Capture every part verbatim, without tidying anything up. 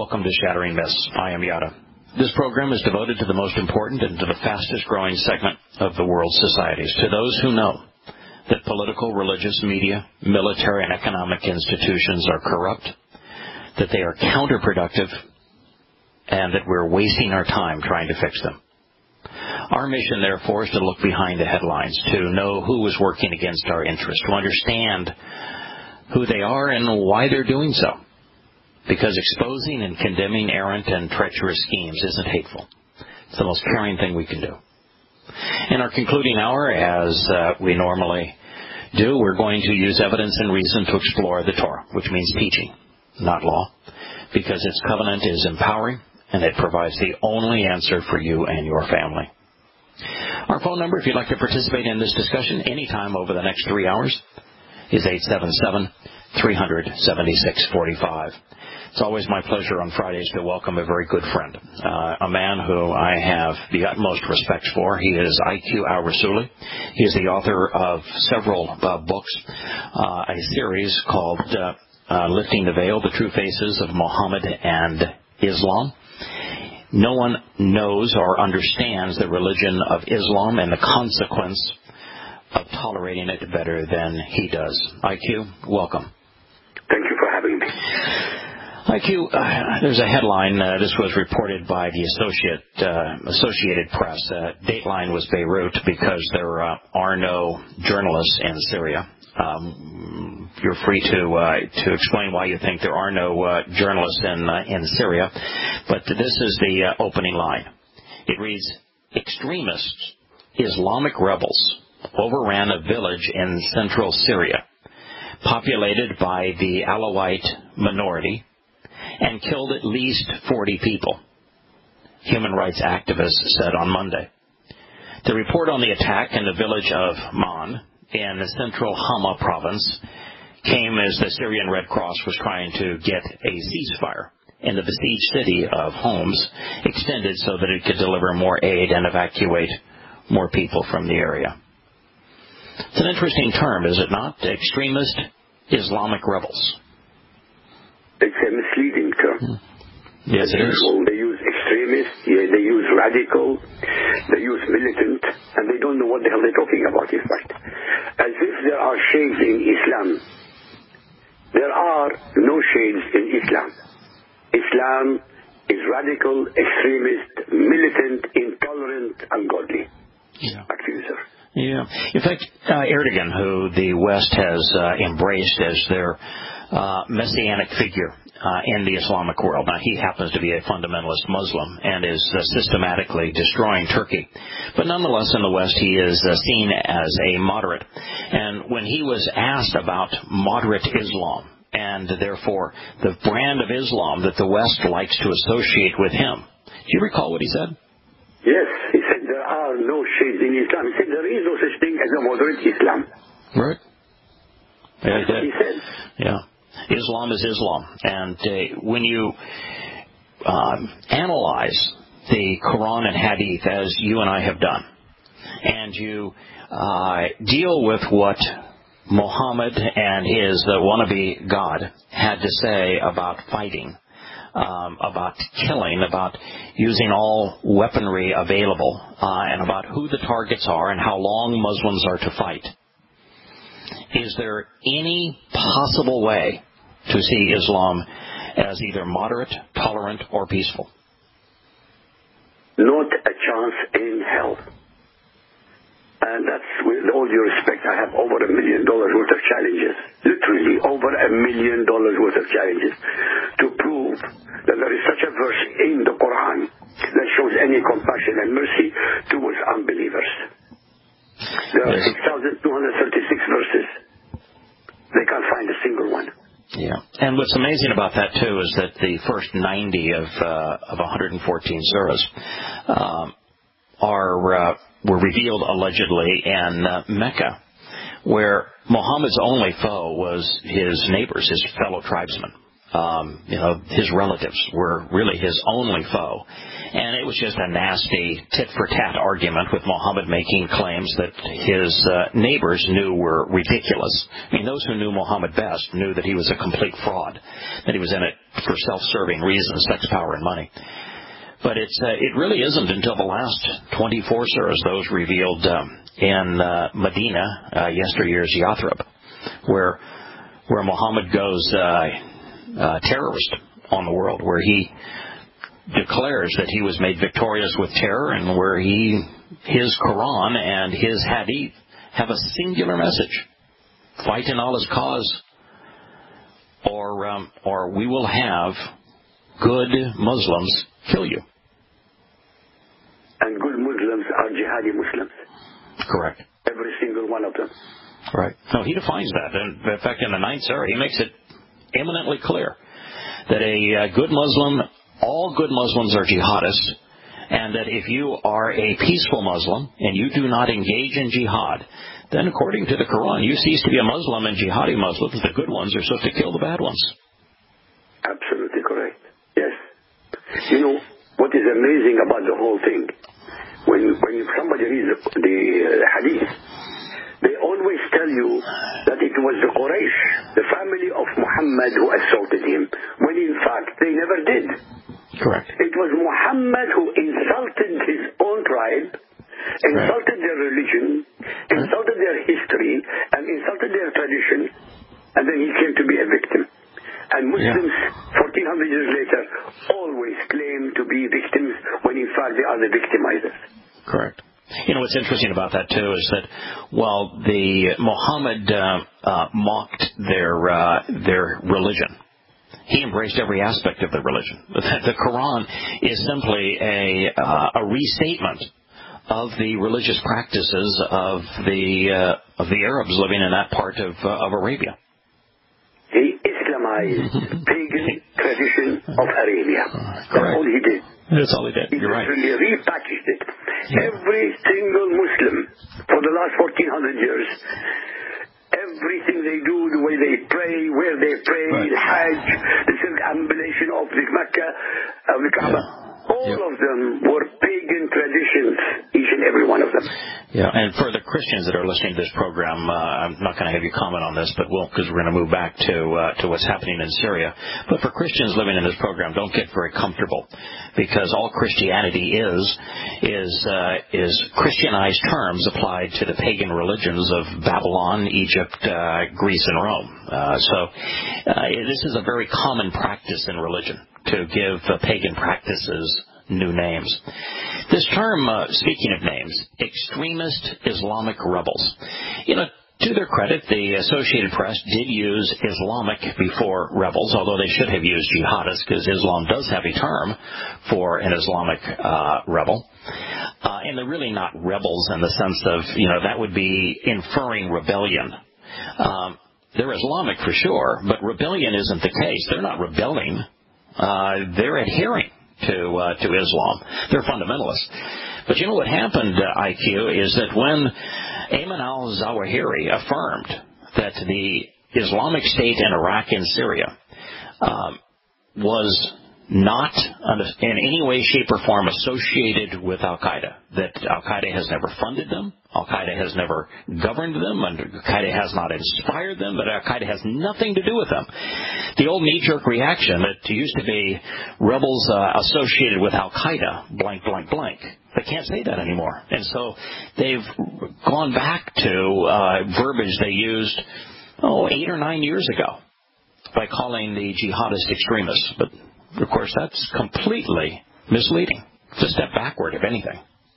Welcome to Shattering Myths. I am Yada. This program is devoted to the most important and to the fastest-growing segment of the world's societies, to those who know that political, religious, media, military, and economic institutions are corrupt, that they are counterproductive, and that we're wasting our time trying to fix them. Our mission, therefore, is to look behind the headlines, to know who is working against our interests, to understand who they are and why they're doing so. Because exposing and condemning errant and treacherous schemes isn't hateful. It's the most caring thing we can do. In our concluding hour, as uh, we normally do, we're going to use evidence and reason to explore the Torah, which means teaching, not law, because its covenant is empowering and it provides the only answer for you and your family. Our phone number, if you'd like to participate in this discussion anytime over the next three hours, is eight seven seven, three hundred, seventy-six forty-five. It's always my pleasure on Fridays to welcome a very good friend, uh, a man who I have the utmost respect for. He is I Q Al-Rassouli. He is the author of several uh, books, uh, a series called uh, uh, Lifting the Veil, The True Faces of Muhammad and Islam. No one knows or understands the religion of Islam and the consequence of tolerating it better than he does. I Q, welcome. Thank you for having me. I Q, uh, there's a headline. Uh, this was reported by the Associate, uh, Associated Press. Uh, Dateline was Beirut because there uh, are no journalists in Syria. Um, you're free to uh, to explain why you think there are no uh, journalists in uh, in Syria. But this is the uh, opening line. It reads, extremists, Islamic rebels, overran a village in central Syria, populated by the Alawite minority, and killed at least forty people, human rights activists said on Monday. The report on the attack in the village of Man in the central Hama province came as the Syrian Red Cross was trying to get a ceasefire in the besieged city of Homs extended so that it could deliver more aid and evacuate more people from the area. It's an interesting term, is it not? Extremist Islamic rebels. It's a misleading term. Yes, it is. They use extremist, yeah, they use radical, they use militant, and they don't know what the hell they're talking about, in fact. As if there are shades in Islam. There are no shades in Islam. Islam is radical, extremist, militant, intolerant, ungodly. Yeah. Back to you, sir. Yeah. In fact, uh, Erdogan, who the West has uh, embraced as their uh, messianic figure uh, in the Islamic world. Now, he happens to be a fundamentalist Muslim and is uh, systematically destroying Turkey. But nonetheless, in the West, he is uh, seen as a moderate. And when he was asked about moderate Islam, and therefore the brand of Islam that the West likes to associate with him, do you recall what he said? Yes, he said there are no shades in Islam. He said there is no such thing as a moderate Islam. Right. Yeah, That's what he said. Yeah. Islam is Islam. And uh, when you um, analyze the Quran and Hadith, as you and I have done, and you uh, deal with what Muhammad and his uh, wannabe God had to say about fighting, Um, about killing, about using all weaponry available, uh, and about who the targets are and how long Muslims are to fight. Is there any possible way to see Islam as either moderate, tolerant, or peaceful? Not a chance in hell. And that's, with all due respect, I have over a million dollars worth of challenges, literally over a million dollars worth of challenges, to prove that there is such a verse in the Quran that shows any compassion and mercy towards unbelievers. There are six thousand two hundred thirty-six verses. They can't find a single one. Yeah, and what's amazing about that, too, is that the first ninety of, uh, of one hundred fourteen surahs um, are... Uh, were revealed allegedly in uh, Mecca, where Muhammad's only foe was his neighbors, his fellow tribesmen. um, you know, his relatives were really his only foe. And it was just a nasty tit-for-tat argument with Muhammad making claims that his uh, neighbors knew were ridiculous. I mean, those who knew Muhammad best knew that he was a complete fraud, that he was in it for self-serving reasons, sex, power, and money. But it's uh, it really isn't until the last twenty-four surahs, those revealed um, in uh, Medina, uh, yesteryear's Yathrib, where where Muhammad goes uh, uh, terrorist on the world, where he declares that he was made victorious with terror, and where he, his Quran and his Hadith have a singular message: fight in Allah's cause, or um, or we will have good Muslims kill you. And good Muslims are jihadi Muslims. Correct. Every single one of them. Right. No, he defines that. And in fact, in the ninth surah, he makes it eminently clear that a uh, good Muslim, all good Muslims are jihadists, and that if you are a peaceful Muslim and you do not engage in jihad, then according to the Quran, you cease to be a Muslim, and jihadi Muslims, the good ones, are supposed to kill the bad ones. Absolutely correct. Yes. You know, what is amazing about the whole thing, when when somebody reads the, the uh, hadith, they always tell you that it was the Quraysh, the family of Muhammad, who assaulted him, when in fact they never did. Correct. It was Muhammad who insulted his own tribe, insulted their religion, insulted their history, and insulted their tradition, and then he came to be a victim. And Muslims, yeah. fourteen hundred years later, always claim to be victims when in fact they are the victimizers. Correct. You know, what's interesting about that, too, is that while the Muhammad uh, uh, mocked their uh, their religion, he embraced every aspect of the religion. The Quran is simply a, uh, a restatement of the religious practices of the uh, of the Arabs living in that part of uh, of Arabia. He Islamized pagan tradition of Arabia. Correct. That's all he did. That's all he did. He You're right. literally repackaged it. Yeah. Every single Muslim for the last fourteen hundred years, everything they do, the way they pray, where they pray, right. the Hajj, the circumambulation of the Mecca, of the Kaaba, yeah. all yeah. of them were pagan traditions, each and every one of them. Yeah, and for the Christians that are listening to this program, uh, I'm not going to have you comment on this, but we'll, because we're going to move back to uh, to what's happening in Syria. But for Christians living in this program, don't get very comfortable, because all Christianity is is uh, is Christianized terms applied to the pagan religions of Babylon, Egypt, uh, Greece, and Rome. Uh, so uh, this is a very common practice in religion, to give uh, pagan practices new names. This term, uh, speaking of names, extremist Islamic rebels. You know, to their credit, the Associated Press did use Islamic before rebels, although they should have used jihadists, because Islam does have a term for an Islamic uh, rebel. Uh, and they're really not rebels in the sense of, you know, that would be inferring rebellion. Um, they're Islamic for sure, but rebellion isn't the case. They're not rebelling. Uh, they're adhering to uh, to Islam. They're fundamentalists. But you know what happened, uh, I Q, is that when Ayman al-Zawahiri affirmed that the Islamic State in Iraq and Syria um, was not in any way, shape, or form associated with Al-Qaeda, that Al-Qaeda has never funded them, Al-Qaeda has never governed them, and Al-Qaeda has not inspired them, but Al-Qaeda has nothing to do with them. The old knee-jerk reaction that used to be rebels uh, associated with Al-Qaeda, blank, blank, blank, they can't say that anymore. And so they've gone back to uh, verbiage they used, oh, eight or nine years ago by calling the jihadist extremists. But of course, that's completely misleading. It's a step backward, if anything.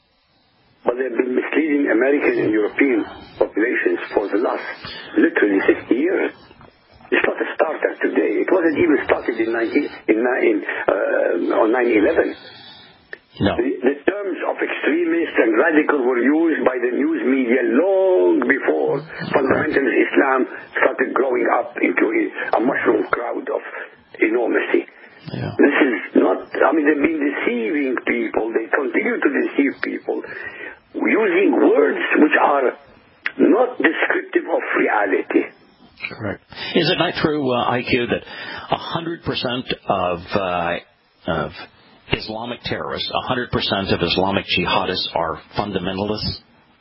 But they've been misleading American and European populations for the last literally sixty years. It's not a starter today. It wasn't even started in nineteen in, in uh, on nine eleven. No. The, the terms of extremist and radical were used by the news media long before fundamentalist Islam started growing up into a mushroom crowd of enormity. Yeah. This is not, I mean, they've been deceiving people. They continue to deceive people using words which are not descriptive of reality. Correct. Is it not true, uh, I Q, that one hundred percent of, uh, of Islamic terrorists, one hundred percent of Islamic jihadists are fundamentalists?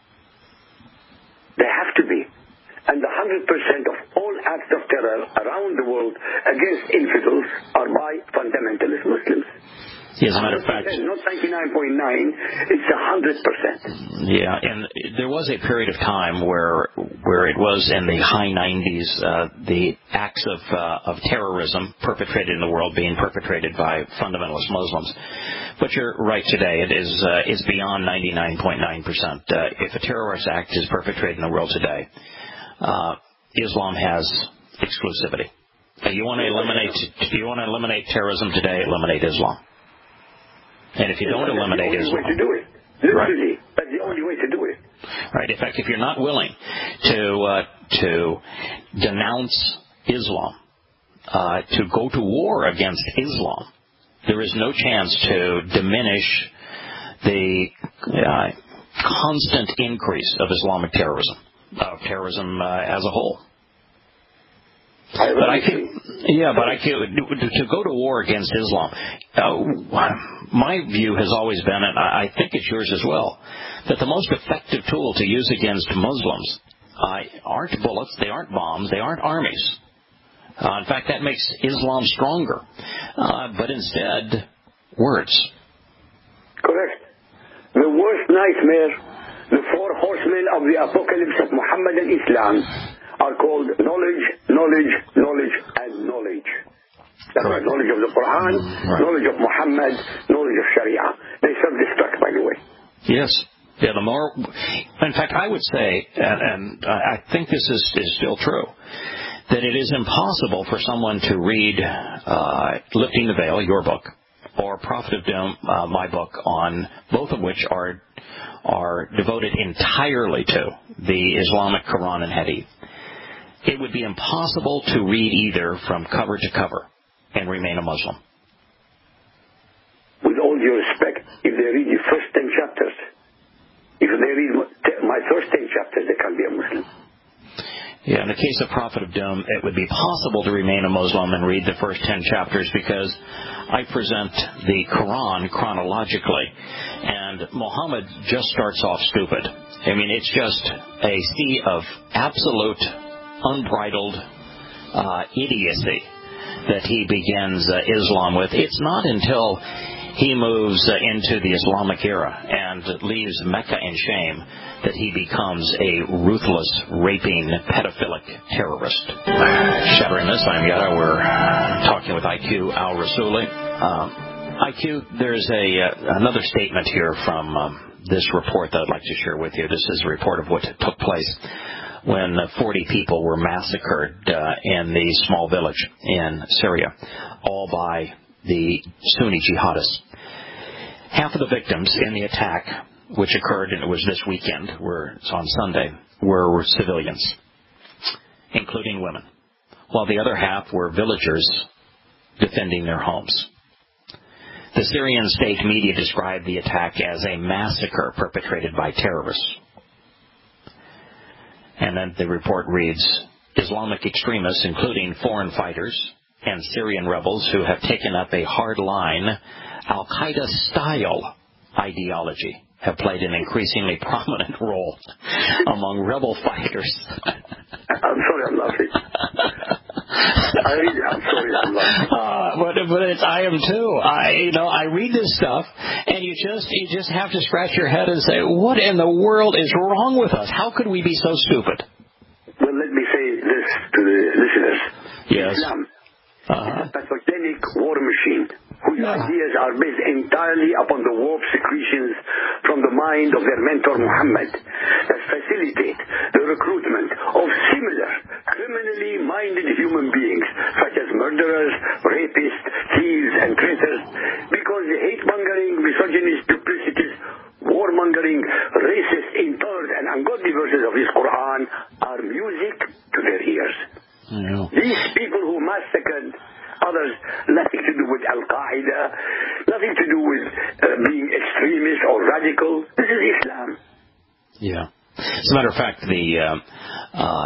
They have to be. And one hundred percent of all acts of terror around the world against infidels are by fundamentalist Muslims. As a matter of fact, not ninety-nine point nine, it's one hundred percent. Yeah, and there was a period of time where where it was in the high nineties, uh, the acts of uh, of terrorism perpetrated in the world being perpetrated by fundamentalist Muslims. But you're right today, it is uh, is beyond ninety-nine point nine percent. Uh, if a terrorist act is perpetrated in the world today, uh, Islam has exclusivity. Uh, you want to eliminate you want to eliminate terrorism today, eliminate Islam. And if you don't eliminate Islam, that's the only way to do it. Literally, right. That's the only way to do it. Right. In fact, if you're not willing to uh, to denounce Islam, uh, to go to war against Islam, there is no chance to diminish the uh, constant increase of Islamic terrorism, of terrorism uh, as a whole. I But I can, yeah, but I can, to go to war against Islam, uh, my view has always been, and I think it's yours as well, that the most effective tool to use against Muslims uh, aren't bullets, they aren't bombs, they aren't armies. Uh, in fact, that makes Islam stronger. Uh, but instead, words. Correct. The worst nightmare, the four horsemen of the apocalypse of Muhammad and Islam, are called knowledge, knowledge, knowledge, and knowledge. That's right. Knowledge of the Quran, right. Knowledge of Muhammad, knowledge of Sharia. They self-destruct, by the way. Yes. Yeah, the more... In fact, I would say, and, and I think this is, is still true, that it is impossible for someone to read uh, Lifting the Veil, your book, or Prophet of Doom, uh, my book, on both of which are are devoted entirely to the Islamic Quran and Hadith. It would be impossible to read either from cover to cover and remain a Muslim. With all due respect, if they read the first ten chapters, if they read my first ten chapters, they can't be a Muslim. Yeah, in the case of Prophet of Doom, it would be possible to remain a Muslim and read the first ten chapters because I present the Quran chronologically, and Muhammad just starts off stupid. I mean, it's just a sea of absolute unbridled uh, idiocy that he begins uh, Islam with. It's not until he moves uh, into the Islamic era and leaves Mecca in shame that he becomes a ruthless, raping, pedophilic terrorist. Shattering this, I'm Yada. We're talking with I Q Al-Rassouli. Um, I Q, there's a uh, another statement here from um, this report that I'd like to share with you. This is a report of what took place when forty people were massacred uh, in the small village in Syria, all by the Sunni jihadists. Half of the victims in the attack, which occurred, and it was this weekend, were, it's on Sunday, were, were civilians, including women, while the other half were villagers defending their homes. The Syrian state media described the attack as a massacre perpetrated by terrorists. And then the report reads, Islamic extremists, including foreign fighters and Syrian rebels who have taken up a hard-line, Al-Qaeda-style ideology, have played an increasingly prominent role among rebel fighters. I'm sorry, I'm laughing. I really, I'm sorry, I'm laughing. Uh, but but it's, I am too. I you know I read this stuff, and you just you just have to scratch your head and say, what in the world is wrong with us? How could we be so stupid? Well, let me say this to the listeners. Yes. Islam uh-huh. is a pathogenic war machine whose yeah. ideas are based entirely upon the warped secretions from the mind of their mentor Muhammad that facilitate the recruitment of similar criminally minded human beings such as murderers, rapists, thieves, and traitors, because the hate-mongering, misogynist, duplicitous, warmongering, racist, intolerant, and ungodly verses of his Quran are music to their ears. Yeah. These people who massacred others, nothing to do with Al-Qaeda, nothing to do with uh, being extremist or radical. This is Islam. Yeah. As a matter of fact, the uh, uh,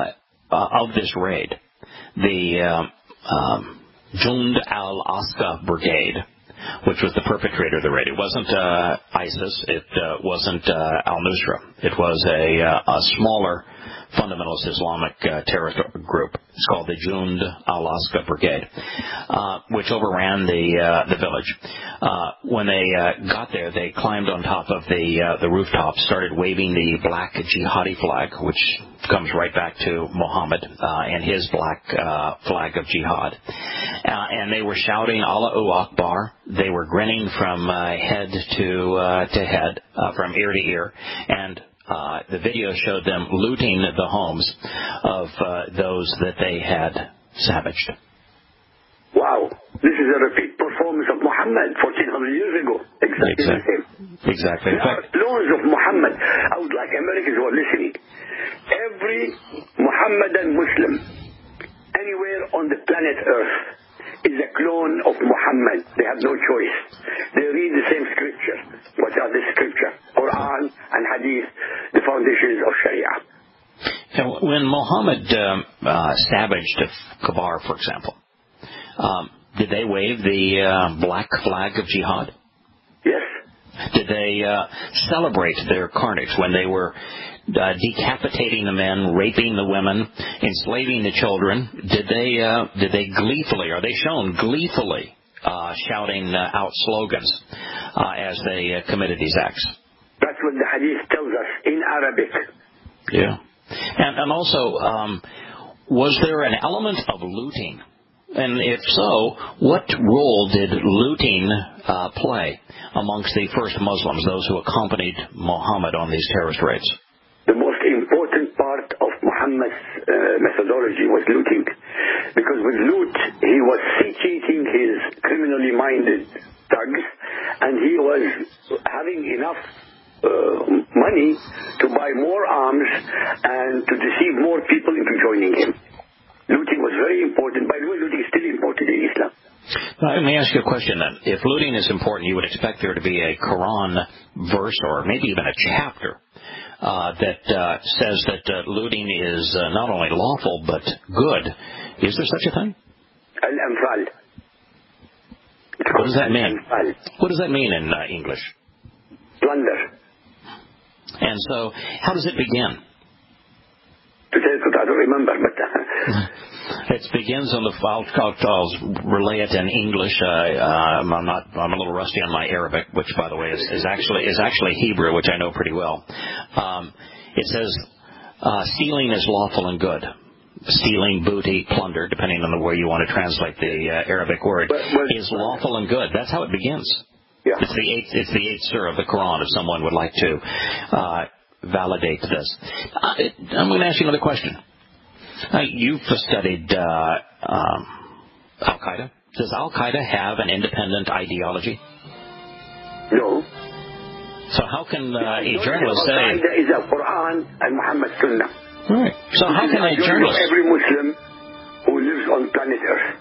uh, of this raid, the uh, um, Jund al-Aqsa Brigade, which was the perpetrator of the raid. It wasn't uh, ISIS. It uh, wasn't uh, al-Nusra. It was a, uh, a smaller fundamentalist Islamic uh, terrorist group. It's called the Jund al-Aqsa Brigade, uh, which overran the uh, the village. Uh, when they uh, got there, they climbed on top of the uh, the rooftop, started waving the black jihadi flag, which comes right back to Muhammad uh, and his black uh, flag of jihad. Uh, and they were shouting Allahu Akbar. They were grinning from uh, head to uh, to head, uh, from ear to ear, and Uh, the video showed them looting the homes of uh, those that they had savaged. Wow. This is a repeat performance of Muhammad fourteen hundred years ago. Exactly, exactly. the same. Exactly. There are clones of Muhammad. I would like Americans who are listening. Every Muhammadan Muslim anywhere on the planet Earth is a clone of Muhammad. They have no choice. They read the same scripture. What are the scripture? Quran and Hadith, the foundations of Sharia. Now, when Muhammad um, uh, savaged Kabar, for example, um, did they wave the uh, black flag of jihad? Yes. Did they uh, celebrate their carnage when they were uh, decapitating the men, raping the women, enslaving the children? Did they uh, did they gleefully, are they shown gleefully uh, shouting uh, out slogans uh, as they uh, committed these acts? That's what the Hadith tells us in Arabic. Yeah. And, and also, um, was there an element of looting? And if so, what role did looting uh, play amongst the first Muslims, those who accompanied Muhammad on these terrorist raids? The most important part of Muhammad's uh, methodology was looting. Because with loot, he was seating his criminally minded thugs, and he was having enough uh, money to buy more arms and to deceive more people into joining him. Looting was very important. By the way, looting is still important in Islam. Now, let me ask you a question then. If looting is important, you would expect there to be a Quran verse or maybe even a chapter uh, that uh, says that uh, looting is uh, not only lawful but good. Is there such a thing? Al-Anfal. What does that mean? Al-Anfal. What does that mean in uh, English? Plunder. And so, how does it begin? To tell you, I don't remember, but it begins on the I'll, I'll, I'll relay it in English. Uh, um, I'm not. I'm a little rusty on my Arabic, which, by the way, is, is actually is actually Hebrew, which I know pretty well. Um, it says, uh, "Stealing is lawful and good." Stealing, booty, plunder, depending on the way you want to translate the uh, Arabic word, but, but, is lawful and good. That's how it begins. Yeah. It's the eighth. It's the eighth surah of the Quran. If someone would like to uh, validate this, I, I'm going to ask you another question. Uh, you've studied uh, um, Al Qaeda. Does Al Qaeda have an independent ideology? No. So how can uh, a no, journalist say? Al Qaeda is a Quran and Muhammad Sunnah. Right. So how can a journalist? Every Muslim who lives on planet Earth.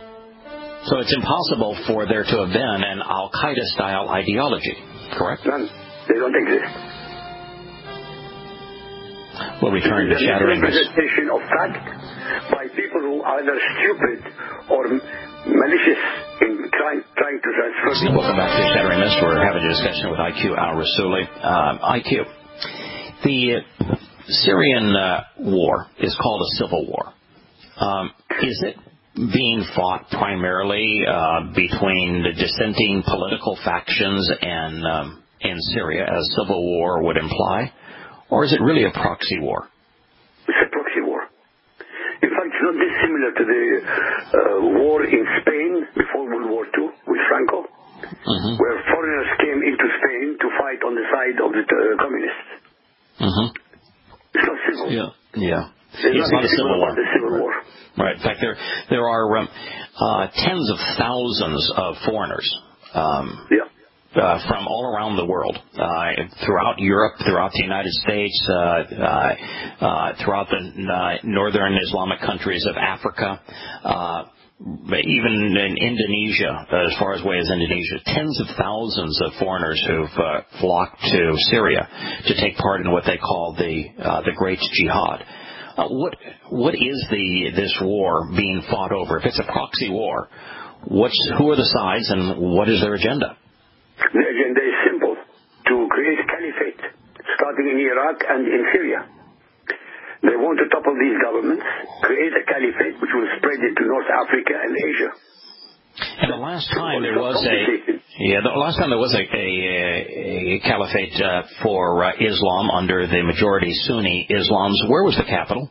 So it's impossible for there to have been an Al Qaeda style ideology, correct? None. They don't exist. We'll return to shattering this. Representation of fact by people who are either stupid or malicious in trying trying to transfer. Welcome back to Shattering Myths. We're having a discussion with I Q Al-Rassooli. Um, I Q, the Syrian uh, war is called a civil war. Um, is it being fought primarily uh, between the dissenting political factions and um, in Syria, as civil war would imply, or is it really a proxy war? It's a proxy war. In fact, it's not dissimilar to the uh, war in Spain before World War Two with Franco, mm-hmm. where foreigners came into Spain to fight on the side of the uh, communists. Mm-hmm. It's not civil. Yeah, yeah. There's it's not a civil war. The civil war. Right. In fact, there there are um, uh, tens of thousands of foreigners um, yeah. uh, from all around the world, uh, throughout Europe, throughout the United States, uh, uh, uh, throughout the uh, northern Islamic countries of Africa, uh, even in Indonesia, uh, as far as away as Indonesia, tens of thousands of foreigners who've uh, flocked to Syria to take part in what they call the uh, the Great Jihad. Uh, what what is the this war being fought over? If it's a proxy war, what's who are the sides and what is their agenda? The agenda is simple: to create a caliphate, starting in Iraq and in Syria. They want to topple these governments, create a caliphate which will spread into North Africa and Asia. And the last time there was a yeah, the last time there was a a, a caliphate uh, for uh, Islam under the majority Sunni Islams, where was the capital?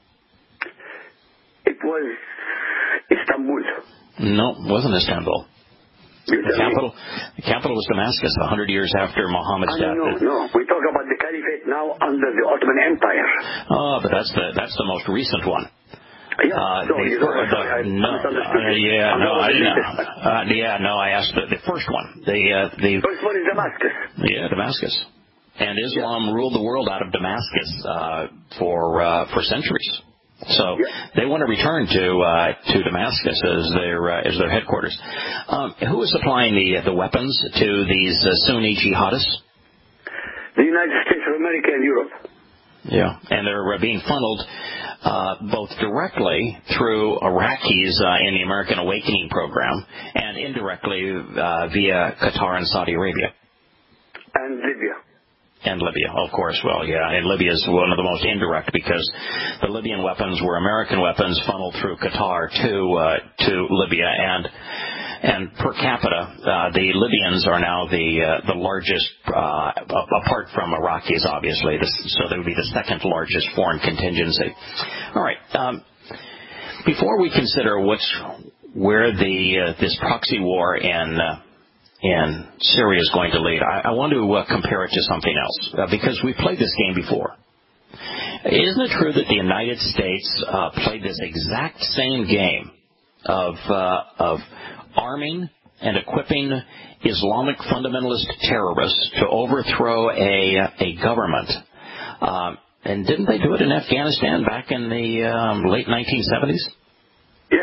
It was Istanbul. No, it wasn't Istanbul. You The capital, the capital was Damascus, a hundred years after Muhammad's I death. No, no, we talk about the caliphate now under the Ottoman Empire. Oh, but that's the that's the most recent one. Yeah, uh, so the, you know, the, I no, uh, yeah, no, I didn't. Uh, yeah, no, I asked the, the first one. The uh, the first one is Damascus. Yeah, Damascus, and Islam yeah. ruled the world out of Damascus uh, for uh, for centuries. So yeah. they want to return to uh, to Damascus as their uh, as their headquarters. Um, who is supplying the the weapons to these uh, Sunni jihadists? The United States of America and Europe. Yeah, and they're uh, being funneled uh, both directly through Iraqis uh, in the American Awakening program and indirectly uh, via Qatar and Saudi Arabia. And Libya. And Libya, of course. Well, yeah, and Libya is one of the most indirect because the Libyan weapons were American weapons funneled through Qatar to uh, to Libya, and and per capita, uh, the Libyans are now the uh, the largest, uh, apart from Iraqis, obviously. This, so they would be the second largest foreign contingency. All right. Um, before we consider what's where the uh, this proxy war in uh, in Syria is going to lead, I, I want to uh, compare it to something else, uh, because we played this game before. Isn't it true that the United States uh, played this exact same game of uh, of arming and equipping Islamic fundamentalist terrorists to overthrow a a government? Um, and didn't they do it in Afghanistan back in the um, late nineteen seventies? Yes.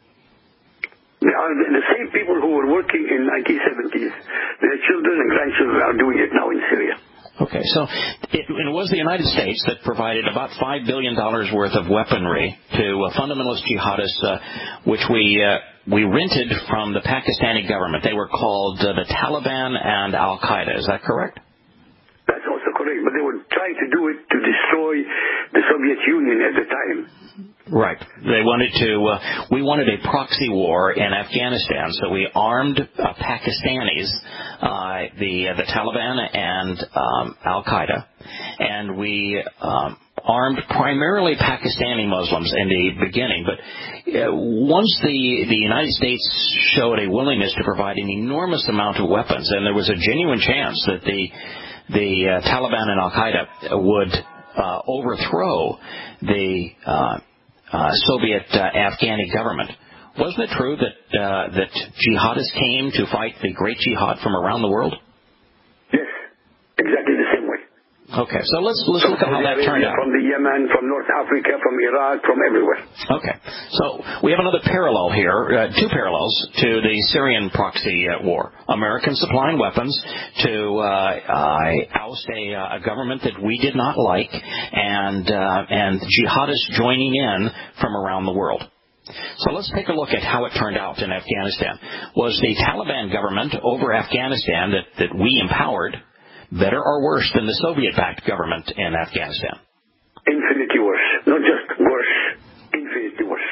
They are the same people who were working in nineteen seventies. Their children and grandchildren are doing it now in Syria. Okay, so it, it was the United States that provided about five billion dollars worth of weaponry to uh, fundamentalist jihadists, uh, which we uh, we rented from the Pakistani government. They were called uh, the Taliban and Al-Qaeda. Is that correct? That's also correct, but they were trying to do it to destroy the Soviet Union at the time. Right. They wanted to, uh, we wanted a proxy war in Afghanistan, so we armed uh, Pakistanis, uh, the uh, the Taliban and um, Al-Qaeda, and we um, armed primarily Pakistani Muslims in the beginning. But uh, once the, the United States showed a willingness to provide an enormous amount of weapons, and there was a genuine chance that the, the uh, Taliban and Al-Qaeda would uh, overthrow the uh, Uh, Soviet uh, Afghani government. Wasn't it true that uh, that jihadists came to fight the great jihad from around the world? Yes, exactly the same way. Okay, so let's let's look at how that turned out. From the Yemen, from North Africa, from Iraq, from everywhere. Okay, so we have another parallel here, uh, two parallels to the Syrian proxy uh, war. Americans supplying weapons to uh, uh, oust a, uh, a government that we did not like, and uh, and jihadists joining in from around the world. So let's take a look at how it turned out in Afghanistan. Was the Taliban government over Afghanistan that, that we empowered better or worse than the Soviet-backed government in Afghanistan? Infinitely worse. Not just worse, infinitely worse.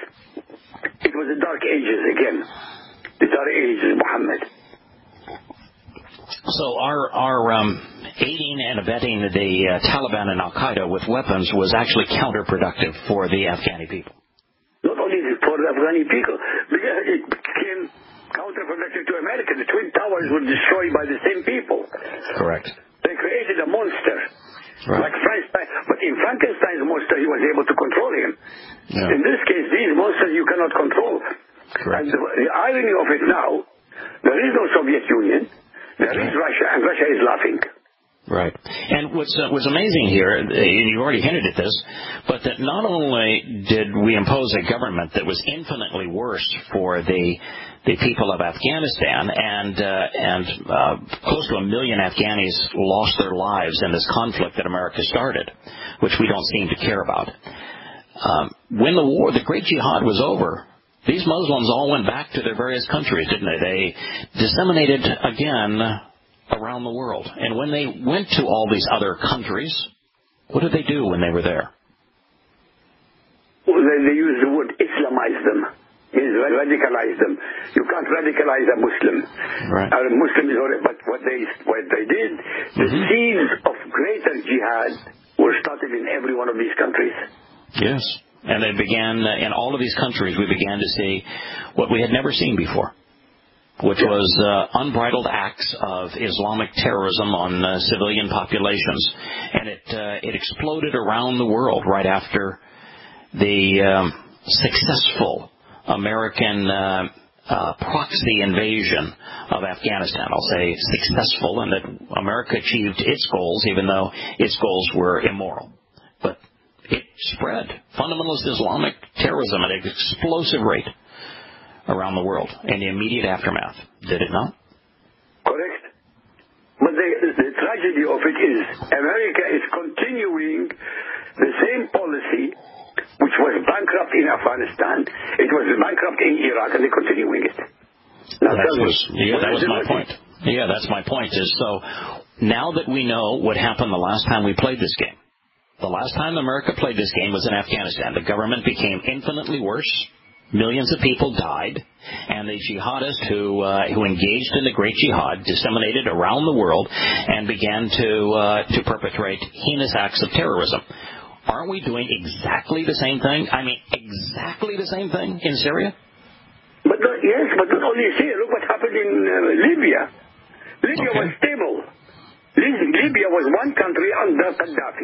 It was the Dark Ages again. The Dark Ages, Muhammad. So our, our um, aiding and abetting the uh, Taliban and Al-Qaeda with weapons was actually counterproductive for the Afghani people. Not only for the Afghani people, because it became counterproductive to America. The Twin Towers were destroyed by the same people. Correct. They created a monster. Right. Like Frankenstein. But in Frankenstein's monster, he was able to control him. Yeah. In this case, these monsters you cannot control. Correct. And the, the irony of it now, there is no Soviet Union. There right. is Russia, and Russia is laughing. Right. And what's uh, what's amazing here, and you've already hinted at this, but that not only did we impose a government that was infinitely worse for the the people of Afghanistan, and uh, and uh, close to a million Afghanis lost their lives in this conflict that America started, which we don't seem to care about. Um, when the war, the Great Jihad was over, these Muslims all went back to their various countries, didn't they? They disseminated again around the world. And when they went to all these other countries, what did they do when they were there? Well, they, they use the word Islamize them, means radicalize them. You can't radicalize a Muslim. Right. A Muslim is already, but what they what they did, the Mm-hmm. seeds of greater jihad were started in every one of these countries. Yes. And they began, uh, in all of these countries, we began to see what we had never seen before, which was uh, unbridled acts of Islamic terrorism on uh, civilian populations. And it uh, it exploded around the world right after the um, successful American uh, uh, proxy invasion of Afghanistan. I'll say successful, and that America achieved its goals, even though its goals were immoral. But it spread fundamentalist Islamic terrorism at an explosive rate around the world in the immediate aftermath. Did it not? Correct. But the, the tragedy of it is America is continuing the same policy which was bankrupt in Afghanistan. It was bankrupt in Iraq, and they're continuing it. Now, that was, me, yeah, that was my point. Yeah, that's my point. Is so now that we know what happened the last time we played this game, the last time America played this game was in Afghanistan. The government became infinitely worse. Millions of people died, and the jihadists who uh, who engaged in the Great Jihad disseminated around the world and began to uh, to perpetrate heinous acts of terrorism. Aren't we doing exactly the same thing? I mean, exactly the same thing in Syria? But not, yes, but not only Syria. Look what happened in uh, Libya. Libya Okay. was stable. Libya was one country under Gaddafi.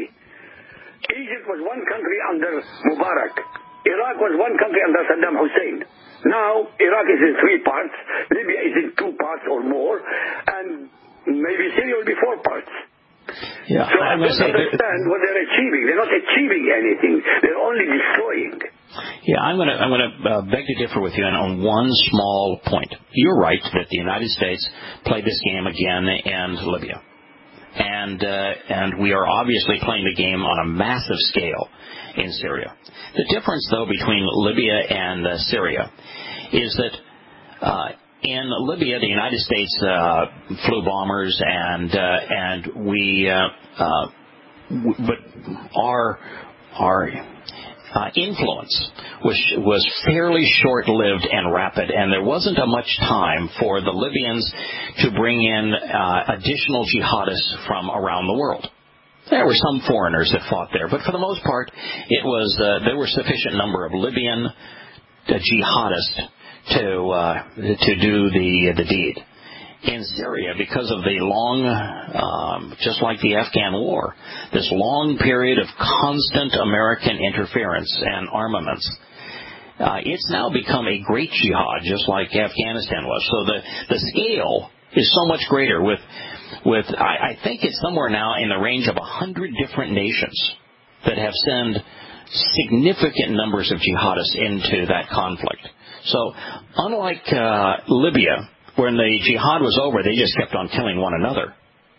Egypt was one country under Mubarak. Iraq was one country under Saddam Hussein. Now, Iraq is in three parts. Libya is in two parts or more. And maybe Syria will be four parts. Yeah, so I I'm don't say understand what they're achieving. They're not achieving anything. They're only destroying. Yeah, I'm going to I'm going to uh, beg to differ with you on, on one small point. You're right that the United States played this game again in Libya, and uh, and we are obviously playing the game on a massive scale in Syria. The difference, though, between Libya and uh, Syria is that. Uh, In Libya, the United States uh, flew bombers, and uh, and we, uh, uh, w- but our our uh, influence was was fairly short-lived and rapid, and there wasn't a much time for the Libyans to bring in uh, additional jihadists from around the world. There were some foreigners that fought there, but for the most part, it was uh, there were sufficient number of Libyan uh, jihadists to uh, to do the the deed. In Syria, because of the long, um, just like the Afghan war, this long period of constant American interference and armaments, uh, it's now become a great jihad, just like Afghanistan was. So the the scale is so much greater. With with I, I think it's somewhere now in the range of a hundred different nations that have sent significant numbers of jihadists into that conflict. So, unlike uh, Libya, when the jihad was over, they just kept on killing one another.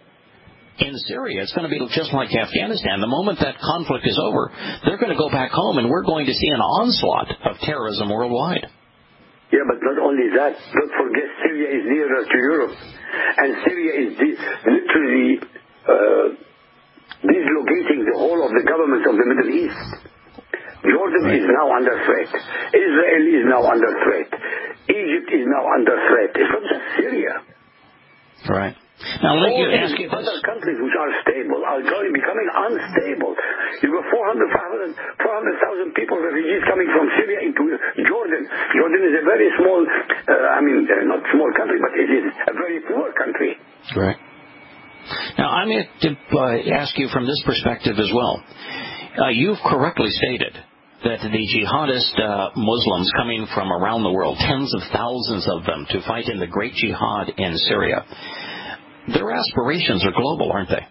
In Syria, it's going to be just like Afghanistan. The moment that conflict is over, they're going to go back home, and we're going to see an onslaught of terrorism worldwide. Yeah, but not only that. Don't forget Syria is nearer to Europe. And Syria is de- literally uh, dislocating the whole of the governments of the Middle East. Jordan right. is now under threat. Israel is now under threat. Egypt is now under threat. It's not just Syria. Right. Now, let All you ask these you this. other countries which are stable are going, becoming unstable. You've got four hundred thousand people, refugees coming from Syria into Jordan. Jordan is a very small, uh, I mean, uh, not small country, but it is a very poor country. Right. Now, I'm going to uh, ask you from this perspective as well. Uh, you've correctly stated that the jihadist uh, Muslims coming from around the world, tens of thousands of them, to fight in the Great Jihad in Syria, their aspirations are global, aren't they?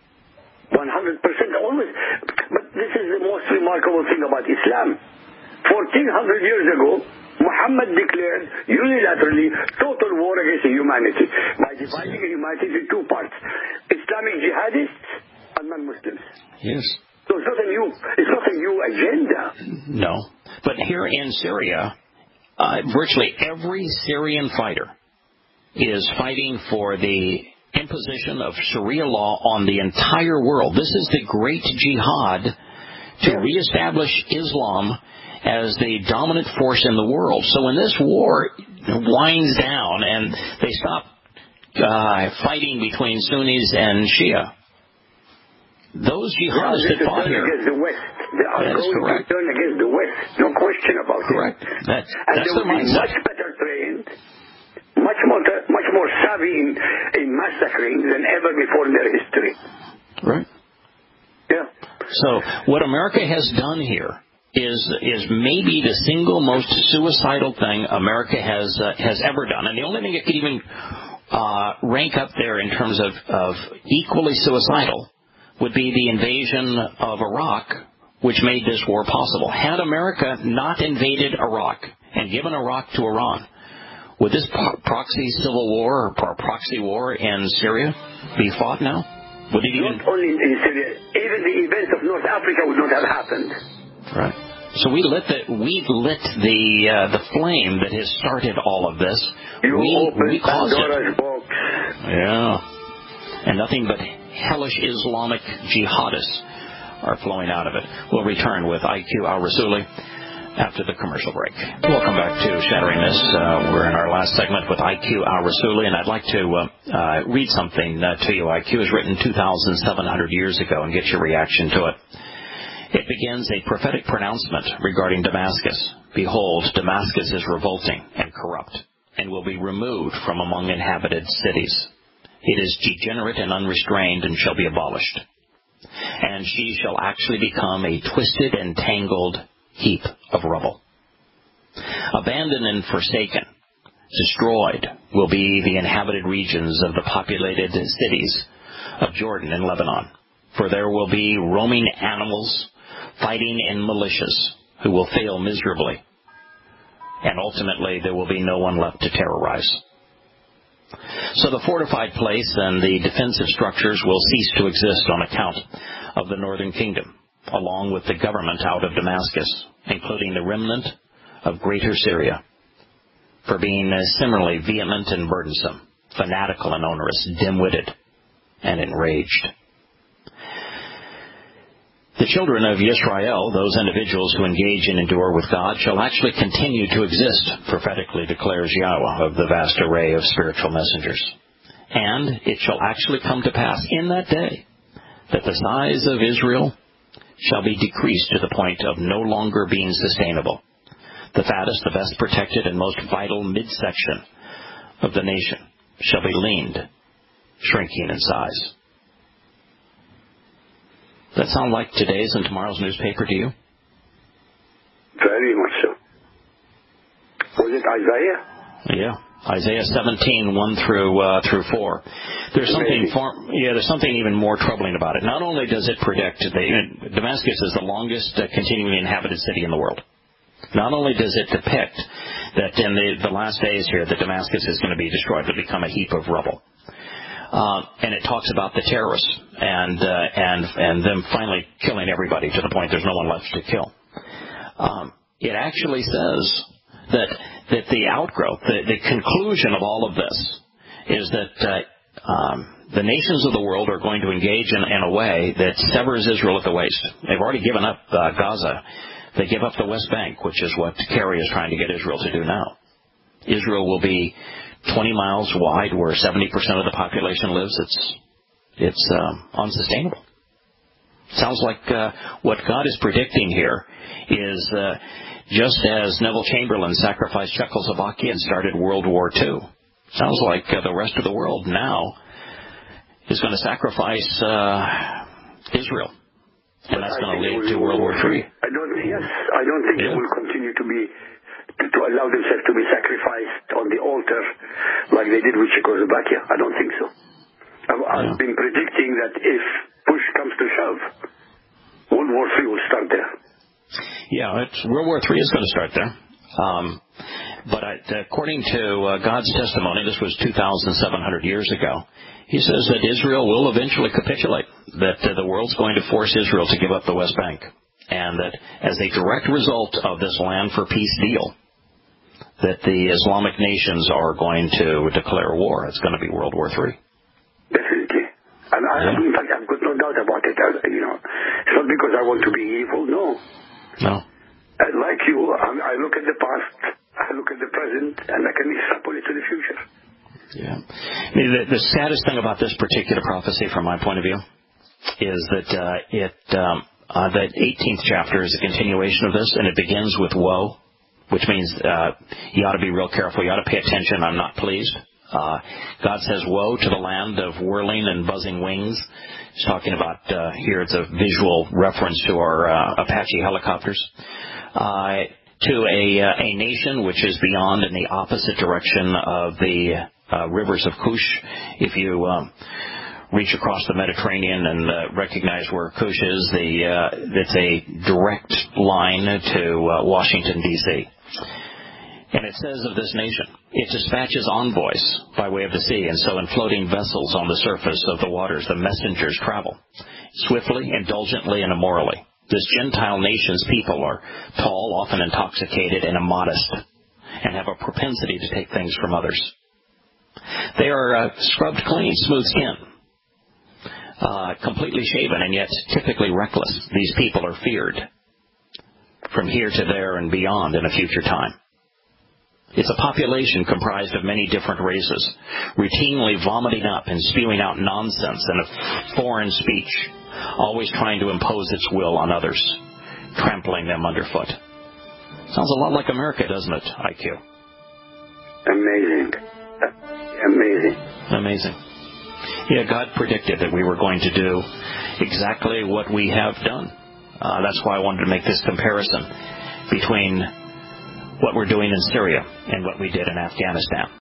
one hundred percent always. But this is the most remarkable thing about Islam. fourteen hundred years ago, Muhammad declared unilaterally total war against humanity by dividing humanity into two parts, Islamic jihadists and non-Muslims. Yes. So it's not a new, it's not a new agenda. No. But here in Syria, uh, virtually every Syrian fighter is fighting for the imposition of Sharia law on the entire world. This is the great jihad to Yeah. reestablish Islam as the dominant force in the world. So when this war winds down and they stop uh, fighting between Sunnis and Shia, those jihadists Yeah, that fought turn here, against the West. They are that is going correct. to turn against the West. No question about Correct. it. That, And that's they their will be mindset. much better trained, much more, much more savvy in, in massacring than ever before in their history. Right. Yeah. So what America has done here is is maybe the single most suicidal thing America has uh, has ever done, and the only thing it could even uh, rank up there in terms of, of equally suicidal would be the invasion of Iraq, which made this war possible. Had America not invaded Iraq and given Iraq to Iran, would this pro- proxy civil war or pro- proxy war in Syria be fought now? Would it even? Not only in Syria, even the events of North Africa would not have happened. Right. So we lit the we lit the uh, the flame that has started all of this. You we opened we caused Pandora's it. box. Yeah. And nothing but hellish Islamic jihadists are flowing out of it. We'll return with I Q Al-Rassooli after the commercial break. Welcome back to Shattering This. Uh, we're in our last segment with I Q Al-Rassooli, and I'd like to uh, uh, read something uh, to you. I Q was written two thousand seven hundred years ago, and get your reaction to it. It begins a prophetic pronouncement regarding Damascus. Behold, Damascus is revolting and corrupt, and will be removed from among inhabited cities. It is degenerate and unrestrained, and shall be abolished. And she shall actually become a twisted and tangled heap of rubble. Abandoned and forsaken, destroyed will be the inhabited regions of the populated cities of Jordan and Lebanon. For there will be roaming animals, fighting in militias, who will fail miserably. And ultimately there will be no one left to terrorize. So the fortified place and the defensive structures will cease to exist on account of the northern kingdom, along with the government out of Damascus, including the remnant of greater Syria, for being similarly vehement and burdensome, fanatical and onerous, dim-witted and enraged. The children of Yisrael, those individuals who engage and endure with God, shall actually continue to exist, prophetically declares Yahweh of the vast array of spiritual messengers. And it shall actually come to pass in that day that the size of Israel shall be decreased to the point of no longer being sustainable. The fattest, the best protected, and most vital midsection of the nation shall be leaned, shrinking in size. Does that sound like today's and tomorrow's newspaper to you? Very much so. Was it Isaiah? Yeah, Isaiah seventeen, one through uh, through four. There's something far, yeah, there's something even more troubling about it. Not only does it predict the, Damascus is the longest uh, continually inhabited city in the world. Not only does it depict that in the, the last days here that Damascus is going to be destroyed, to become a heap of rubble. Uh, and it talks about the terrorists and uh, and and them finally killing everybody to the point there's no one left to kill. Um, it actually says that that the outgrowth, the, the conclusion of all of this, is that uh, um, the nations of the world are going to engage in, in a way that severs Israel at the waist. They've already given up uh, Gaza. They give up the West Bank, which is what Kerry is trying to get Israel to do now. Israel will be twenty miles wide, where seventy percent of the population lives. It's it's um, unsustainable. Sounds like uh, what God is predicting here is uh, just as Neville Chamberlain sacrificed Czechoslovakia and started World War Two. Sounds like uh, the rest of the world now is going to sacrifice uh, Israel, and that's going to lead to World War Three. I don't. Yes, I don't think Yeah. they will continue to be. To, to allow themselves to be sacrificed on the altar like they did with Czechoslovakia. I don't think so. I've, I've Yeah. been predicting that if push comes to shove, World War Three will start there. Yeah, it's, World War Three is going to start there. Um, but I, according to uh, God's testimony, this was two thousand seven hundred years ago, he says that Israel will eventually capitulate, that uh, the world's going to force Israel to give up the West Bank, and that as a direct result of this land for peace deal, that the Islamic nations are going to declare war. It's going to be World War Three. Definitely. And I, Yeah. in fact, I've got no doubt about it. I, you know, it's not because I want to be evil, no. No. Uh, like you, I, I look at the past, I look at the present, and I can extrapolate to the future. Yeah. I mean, the, the saddest thing about this particular prophecy, from my point of view, is that uh, it um, uh, the eighteenth chapter is a continuation of this, and it begins with woe, which means uh, you ought to be real careful. You ought to pay attention. I'm not pleased. Uh, God says, woe to the land of whirling and buzzing wings. He's talking about, uh, here it's a visual reference to our uh, Apache helicopters. Uh, to a, uh, a nation which is beyond in the opposite direction of the uh, rivers of Cush. If you um, reach across the Mediterranean and uh, recognize where Cush is, the, uh, it's a direct line to uh, Washington, D C And it says of this nation, it dispatches envoys by way of the sea, and so in floating vessels on the surface of the waters, the messengers travel, swiftly, indulgently, and immorally. This Gentile nation's people are tall, often intoxicated, and immodest, and have a propensity to take things from others. They are uh, scrubbed clean, smooth skin, uh, completely shaven, and yet typically reckless. These people are feared from here to there and beyond in a future time. It's a population comprised of many different races, routinely vomiting up and spewing out nonsense and a foreign speech, always trying to impose its will on others, trampling them underfoot. Sounds a lot like America, doesn't it, I Q? Amazing. Amazing. Amazing. Yeah, God predicted that we were going to do exactly what we have done. Uh, that's why I wanted to make this comparison between what we're doing in Syria and what we did in Afghanistan.